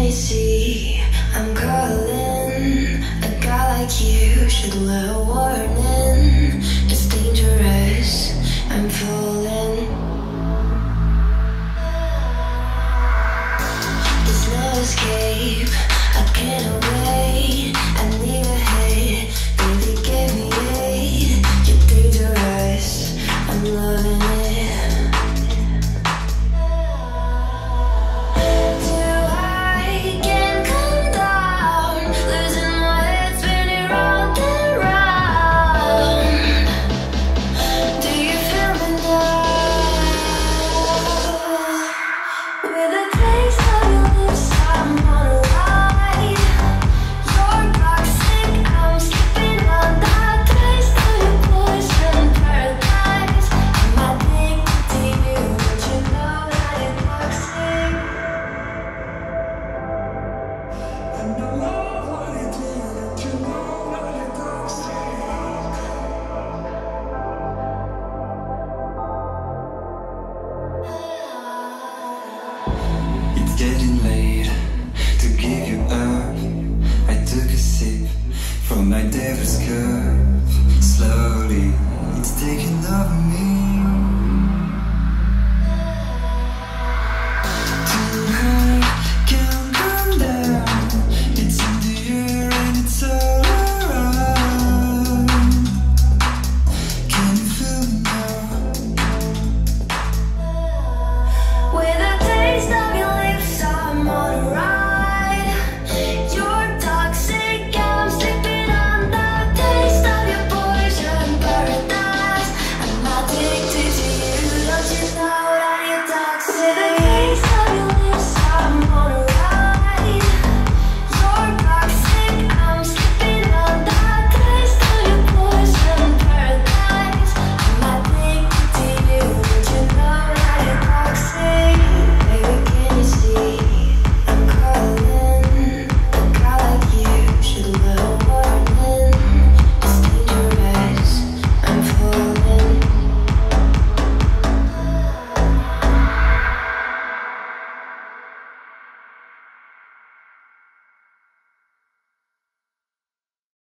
see, I'm calling. A guy like you should wear a warning. It's dangerous, I'm falling. There's no escape, I can't wait. I need a hit, baby give me aid. You're dangerous, I'm loving it. Getting late to give you up. I took a sip from my devil's cup. Slowly, it's taking over me.